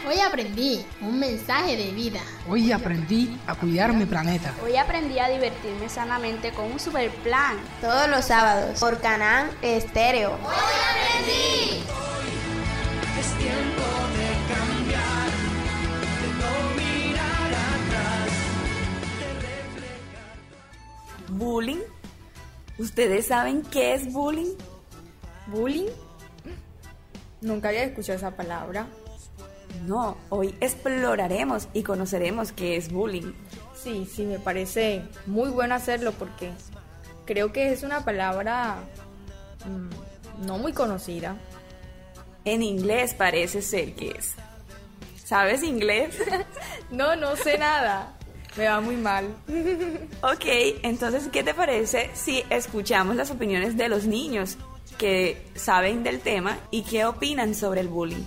Hoy aprendí un mensaje de vida. Hoy aprendí a cuidar mi planeta. Hoy aprendí a divertirme sanamente con un super plan. Todos los sábados por Canal Estéreo. Hoy aprendí. Hoy es tiempo de cambiar, de no mirar atrás, de reflejar. ¿Bullying? ¿Ustedes saben qué es bullying? ¿Bullying? Nunca había escuchado esa palabra. No, hoy exploraremos y conoceremos qué es bullying. Sí, me parece muy bueno hacerlo porque creo que es una palabra no muy conocida. En inglés parece ser que es. ¿Sabes inglés? No sé nada. Me va muy mal. Ok, entonces, ¿qué te parece si escuchamos las opiniones de los niños que saben del tema y qué opinan sobre el bullying?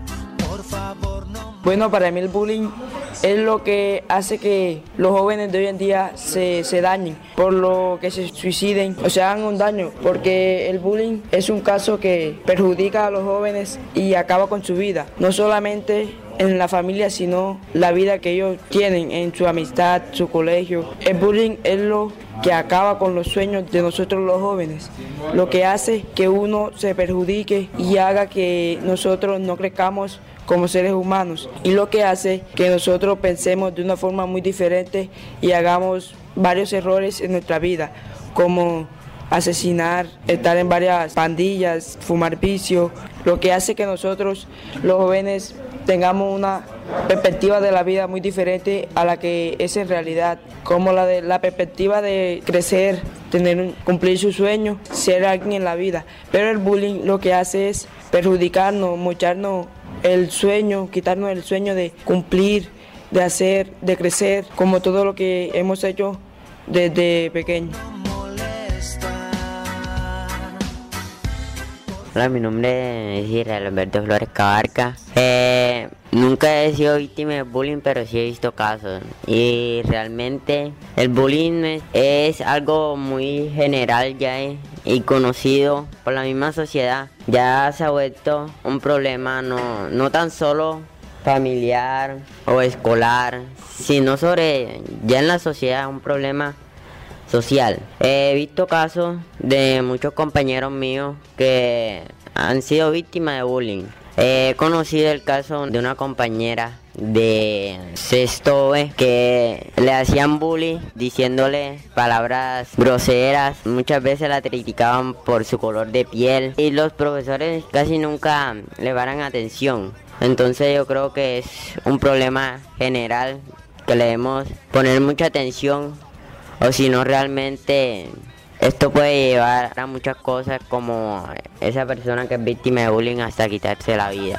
Bueno, para mí el bullying es lo que hace que los jóvenes de hoy en día se dañen, por lo que se suiciden o se hagan un daño, porque el bullying es un caso que perjudica a los jóvenes y acaba con su vida, no solamente en la familia, sino la vida que ellos tienen en su amistad, su colegio. El bullying es lo que acaba con los sueños de nosotros los jóvenes, lo que hace que uno se perjudique y haga que nosotros no crezcamos como seres humanos, y lo que hace que nosotros pensemos de una forma muy diferente y hagamos varios errores en nuestra vida, como asesinar, estar en varias pandillas, fumar vicio, lo que hace que nosotros los jóvenes tengamos una perspectiva de la vida muy diferente a la que es en realidad, como la perspectiva de crecer, cumplir sus sueños, ser alguien en la vida. Pero el bullying lo que hace es perjudicarnos, mocharnos el sueño, quitarnos el sueño de cumplir, de hacer, de crecer, como todo lo que hemos hecho desde pequeño. Hola, mi nombre es Israel Alberto Flores Cabarca. Nunca he sido víctima de bullying, pero sí he visto casos. Y realmente el bullying es algo muy general ya y conocido por la misma sociedad. Ya se ha vuelto un problema no tan solo familiar o escolar, sino ya en la sociedad, un problema social. He visto casos de muchos compañeros míos que han sido víctimas de bullying. He conocido el caso de una compañera de sexto B que le hacían bullying diciéndole palabras groseras. Muchas veces la criticaban por su color de piel y los profesores casi nunca le daban atención. Entonces yo creo que es un problema general que le debemos poner mucha atención, o si no realmente esto puede llevar a muchas cosas, como esa persona que es víctima de bullying hasta quitarse la vida.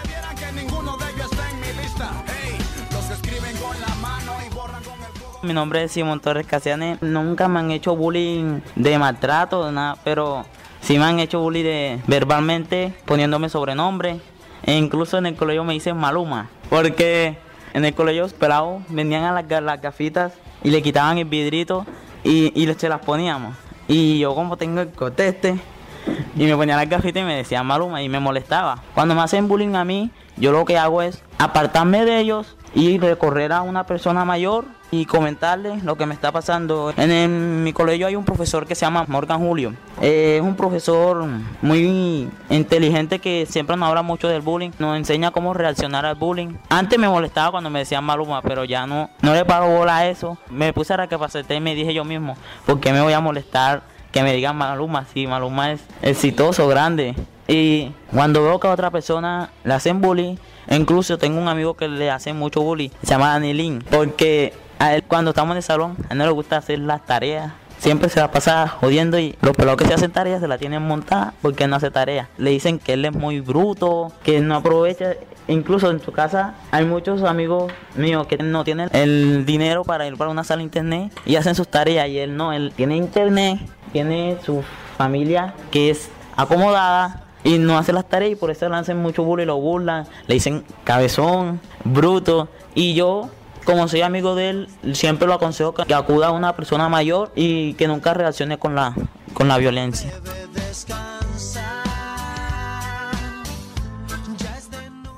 Mi nombre es Simón Torres Casianes. Nunca me han hecho bullying de maltrato, nada, pero sí me han hecho bullying verbalmente, poniéndome sobrenombre. E incluso en el colegio me dicen Maluma, porque en el colegio los pelados venían a las gafitas y le quitaban el vidrito y se las poníamos. Y yo, como tengo el conteste, y me ponía las gafitas y me decían Maluma y me molestaba. Cuando me hacen bullying a mí, yo lo que hago es apartarme de ellos y recorrer a una persona mayor y comentarle lo que me está pasando. En mi colegio hay un profesor que se llama Morgan Julio. Es un profesor muy inteligente que siempre nos habla mucho del bullying, nos enseña cómo reaccionar al bullying. Antes me molestaba cuando me decían Maluma, pero ya no le paro bola a eso. Me puse a recapacitar y me dije yo mismo, ¿por qué me voy a molestar que me digan Maluma? Si Maluma es exitoso, grande. Y cuando veo que a otra persona le hacen bullying, incluso tengo un amigo que le hace mucho bullying, se llama Danilín, porque a él, cuando estamos en el salón, a él no le gusta hacer las tareas. Siempre se la pasa jodiendo y los pelados que se hacen tareas se la tienen montada porque él no hace tareas. Le dicen que él es muy bruto, que no aprovecha. Incluso en su casa hay muchos amigos míos que no tienen el dinero para ir para una sala de internet y hacen sus tareas, y él no, él tiene internet, tiene su familia que es acomodada y no hace las tareas, y por eso le hacen mucho bullying, lo burlan, le dicen cabezón, bruto. Y yo, como soy amigo de él, siempre lo aconsejo que acuda a una persona mayor y que nunca reaccione con la violencia.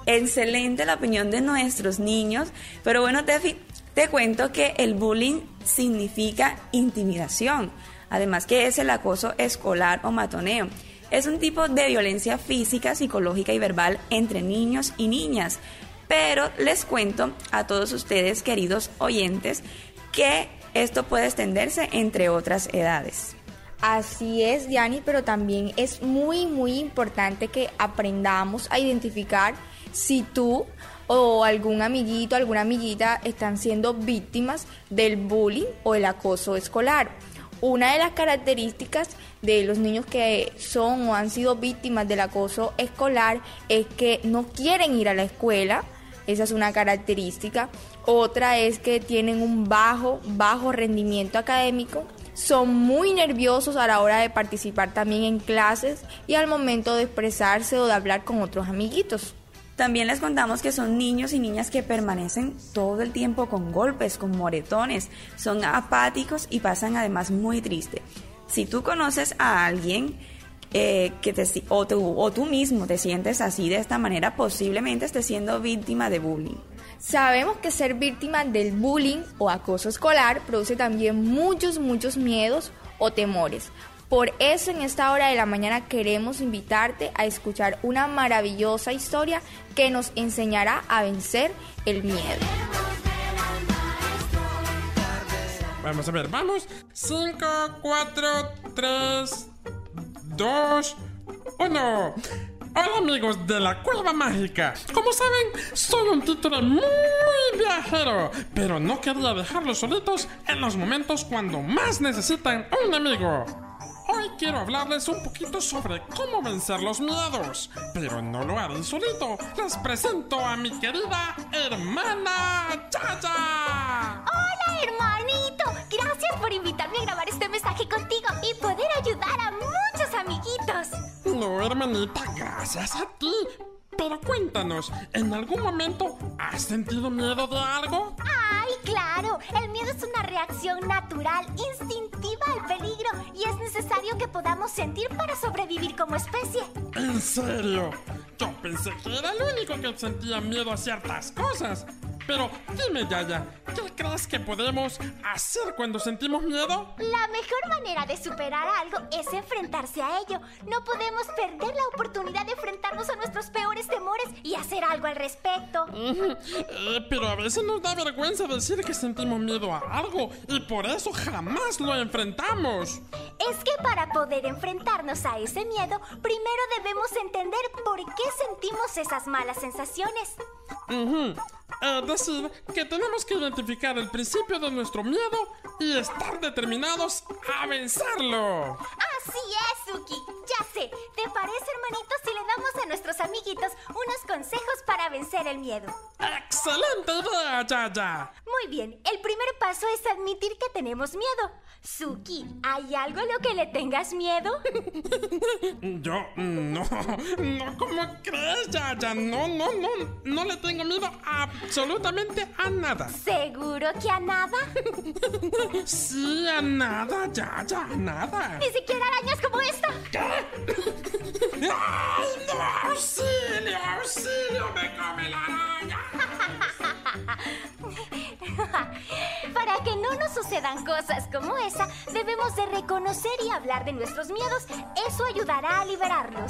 Excelente la opinión de nuestros niños, pero bueno, Tefi, te cuento que el bullying significa intimidación, además que es el acoso escolar o matoneo. Es un tipo de violencia física, psicológica y verbal entre niños y niñas, pero les cuento a todos ustedes, queridos oyentes, que esto puede extenderse entre otras edades. Así es, Diani, pero también es muy, muy importante que aprendamos a identificar si tú o algún amiguito, alguna amiguita están siendo víctimas del bullying o el acoso escolar. Una de las características de los niños que son o han sido víctimas del acoso escolar es que no quieren ir a la escuela. Esa es una característica. Otra es que tienen un bajo rendimiento académico. Son muy nerviosos a la hora de participar también en clases y al momento de expresarse o de hablar con otros amiguitos. También les contamos que son niños y niñas que permanecen todo el tiempo con golpes, con moretones, son apáticos y pasan además muy triste. Si tú conoces a alguien o tú mismo te sientes así de esta manera, posiblemente estés siendo víctima de bullying. Sabemos que ser víctima del bullying o acoso escolar produce también muchos miedos o temores. Por eso en esta hora de la mañana queremos invitarte a escuchar una maravillosa historia que nos enseñará a vencer el miedo. Vamos a ver, vamos. 5, 4, 3, 2, 1. Hola amigos de la Cueva Mágica. Como saben, soy un títere muy viajero, pero no quería dejarlos solitos en los momentos cuando más necesitan un amigo. Hoy quiero hablarles un poquito sobre cómo vencer los miedos, pero no lo haré solito. Les presento a mi querida hermana Yaya. ¡Hola, hermanito! Gracias por invitarme a grabar este mensaje contigo y poder ayudar a muchos amiguitos. No, hermanita, gracias a ti. Pero cuéntanos, ¿en algún momento has sentido miedo de algo? ¡Ay, claro! El miedo es una reacción natural, instintiva al peligro y es necesario que podamos sentir para sobrevivir como especie. ¿En serio? Yo pensé que era el único que sentía miedo a ciertas cosas. Pero dime, Yaya, ¿qué crees que podemos hacer cuando sentimos miedo? La mejor manera de superar algo es enfrentarse a ello. No podemos perder la oportunidad de enfrentarnos a nuestros peores temores y hacer algo al respecto. Pero a veces nos da vergüenza decir que sentimos miedo a algo y por eso jamás lo enfrentamos. Es que para poder enfrentarnos a ese miedo, primero debemos entender por qué sentimos esas malas sensaciones. Es decir, que tenemos que identificar el principio de nuestro miedo y estar determinados a vencerlo. Así es, Suki. Ya sé. ¿Te parece, hermanito, si le damos a nuestros amiguitos unos consejos para vencer el miedo? ¡Excelente idea, Yaya! Muy bien. El primer paso es admitir que tenemos miedo. Suki, ¿hay algo a lo que le tengas miedo? Yo, no, ¿cómo crees, Yaya? No le tengo miedo absolutamente a nada. ¿Seguro que a nada? Sí, a nada, Yaya, a nada. ¿Ni siquiera arañas como esta? ¿Qué? ¡Ay, no! ¡Auxilio, auxilio! ¡Me come la araña! Para que no nos sucedan cosas como esa, debemos de reconocer y hablar de nuestros miedos. Eso ayudará a liberarlos.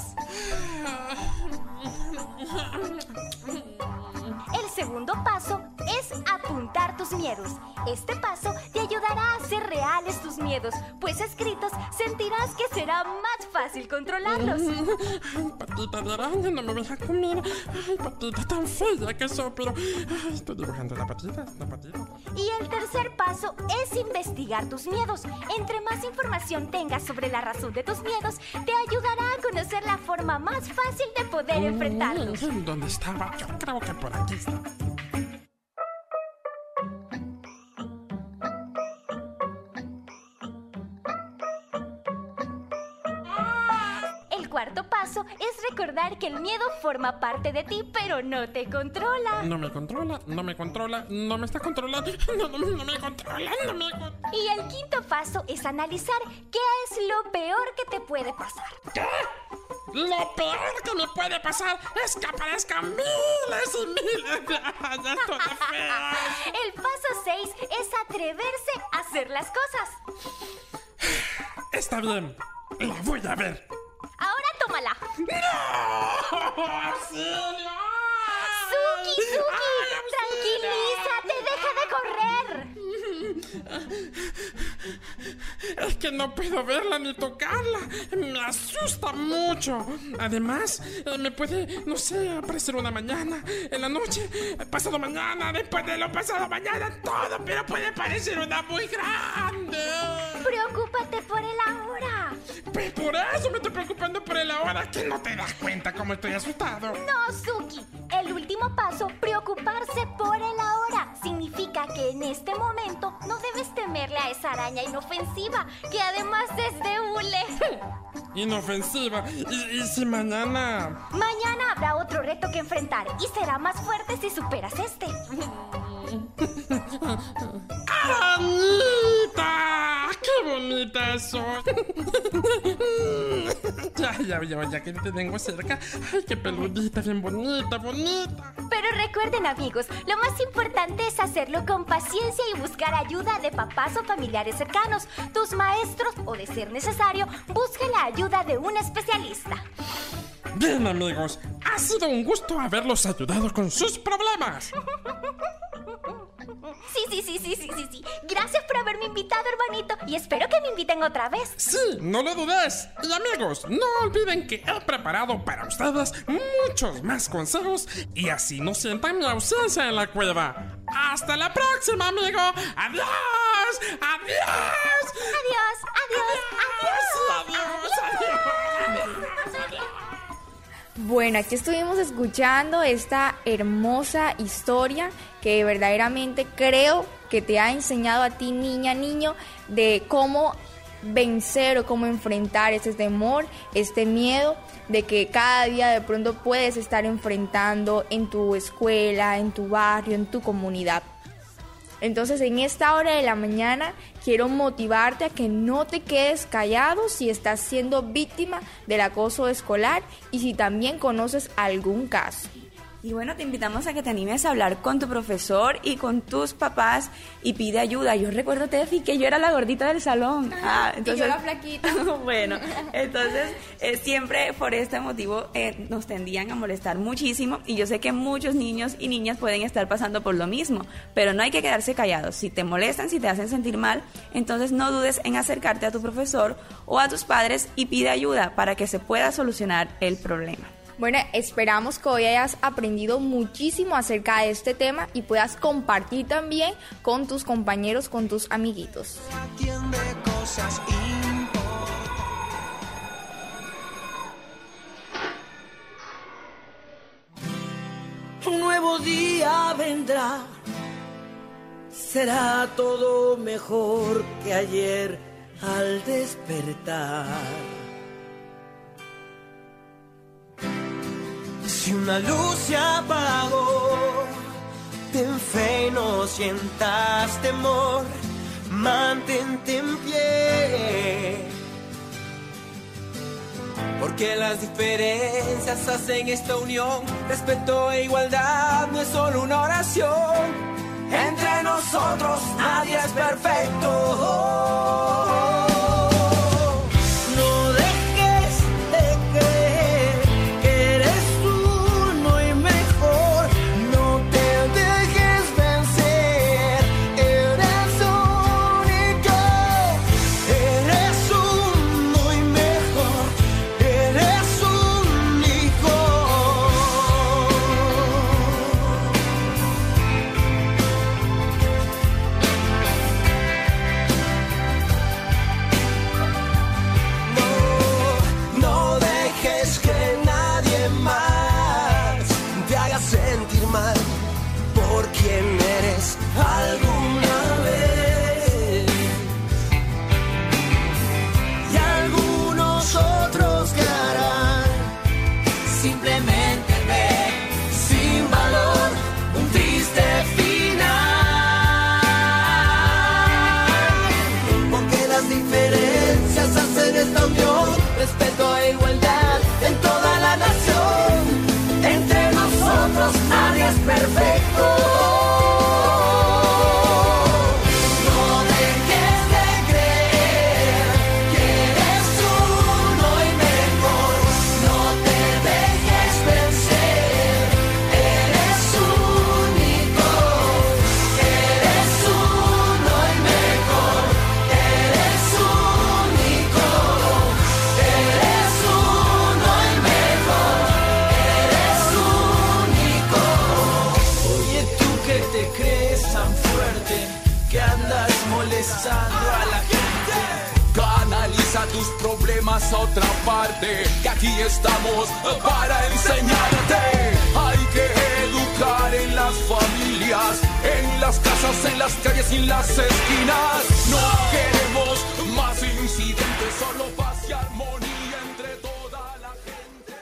El segundo paso es apuntar tus miedos. Este paso te ayudará a hacer reales tus miedos, pues escritos sentirás que será más fácil controlarlos. Ay, patita de araña, no me vas a comer. Ay, patita tan fea que soy, pero estoy dibujando la patita. Y el tercer paso es investigar tus miedos. Entre más información tengas sobre la razón de tus miedos, te ayudará a conocer la forma más fácil de poder enfrentarlos. ¿Dónde estaba? Yo creo que por aquí está. El cuarto paso es recordar que el miedo forma parte de ti, pero no te controla. No me controla, no me está controlando, no me controla. Y el quinto paso es analizar qué es lo peor que te puede pasar. ¿Qué? Lo peor que me puede pasar es que aparezcan miles y miles de arañas todas feas. El paso 6 es atreverse a hacer las cosas. Está bien, la voy a ver. Ahora tómala. ¡No! ¡Auxilio! ¡Suki, Suki! ¡Tranquilízate! ¡Deja de correr! Es que no puedo verla ni tocarla. Me asusta mucho. Además, me puede, no sé, aparecer una mañana, en la noche, pasado mañana, después de lo pasado mañana, todo, pero puede parecer una muy grande. Preocúpate por el ahora. Pues por eso me estoy preocupando por el ahora, que no te das cuenta cómo estoy asustado. No, Suki. El último paso, preocuparse por el ahora, significa que en este momento no debes temerle a esa araña inofensiva, que además es de hule. Inofensiva. ¿Y si mañana? Mañana habrá otro reto que enfrentar y será más fuerte si superas este. ¡Anita! ¡Qué bonita soy! Ya que te tengo cerca. ¡Ay, qué peludita, bien bonita! Pero recuerden, amigos, lo más importante es hacerlo con paciencia y buscar ayuda de papás o familiares cercanos, tus maestros o, de ser necesario, busque la ayuda de un especialista. Bien, amigos, ha sido un gusto haberlos ayudado con sus problemas. Sí. Gracias por haberme invitado, hermanito, y espero que me inviten otra vez. Sí, no lo dudes. Y amigos, no olviden que he preparado para ustedes muchos más consejos y así no sientan mi ausencia en la cueva. ¡Hasta la próxima, amigo! ¡Adiós! Bueno, aquí estuvimos escuchando esta hermosa historia que verdaderamente creo que te ha enseñado a ti, niña, niño, de cómo vencer o cómo enfrentar este temor, este miedo de que cada día de pronto puedes estar enfrentando en tu escuela, en tu barrio, en tu comunidad. Entonces, en esta hora de la mañana quiero motivarte a que no te quedes callado si estás siendo víctima del acoso escolar y si también conoces algún caso. Y bueno, te invitamos a que te animes a hablar con tu profesor y con tus papás y pide ayuda. Yo recuerdo, Tefi, que yo era la gordita del salón. Entonces, y yo la flaquita. Bueno, entonces siempre por este motivo nos tendían a molestar muchísimo y yo sé que muchos niños y niñas pueden estar pasando por lo mismo, pero no hay que quedarse callados. Si te molestan, si te hacen sentir mal, entonces no dudes en acercarte a tu profesor o a tus padres y pide ayuda para que se pueda solucionar el problema. Bueno, esperamos que hoy hayas aprendido muchísimo acerca de este tema y puedas compartir también con tus compañeros, con tus amiguitos. Atiende cosas importantes. Un nuevo día vendrá, será todo mejor que ayer al despertar. Si una luz se apagó, ten fe y no sientas temor, mantente en pie. Porque las diferencias hacen esta unión, respeto e igualdad no es solo una oración. Entre nosotros nadie es perfecto. Respeto e igualdad. nadie es perfecto. No dejes de creer que eres uno y mejor. No te dejes vencer, eres único. Eres uno y mejor, eres único. Eres uno y mejor, eres único. Oye, tú que te crees tan fuerte, que andas molestando a la gente. Canaliza tus problemas a otra parte, que aquí estamos para enseñarte. Hay que educar en las familias, en las casas, en las calles y en las esquinas. No queremos más incidentes, solo paz y armonía entre toda la gente.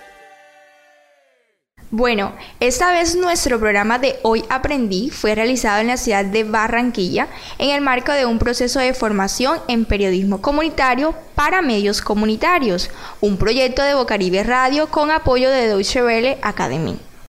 Bueno, esta vez nuestro programa de Hoy Aprendí fue realizado en la ciudad de Barranquilla en el marco de un proceso de formación en periodismo comunitario para medios comunitarios, un proyecto de Bocaribe Radio con apoyo de Deutsche Welle Academy.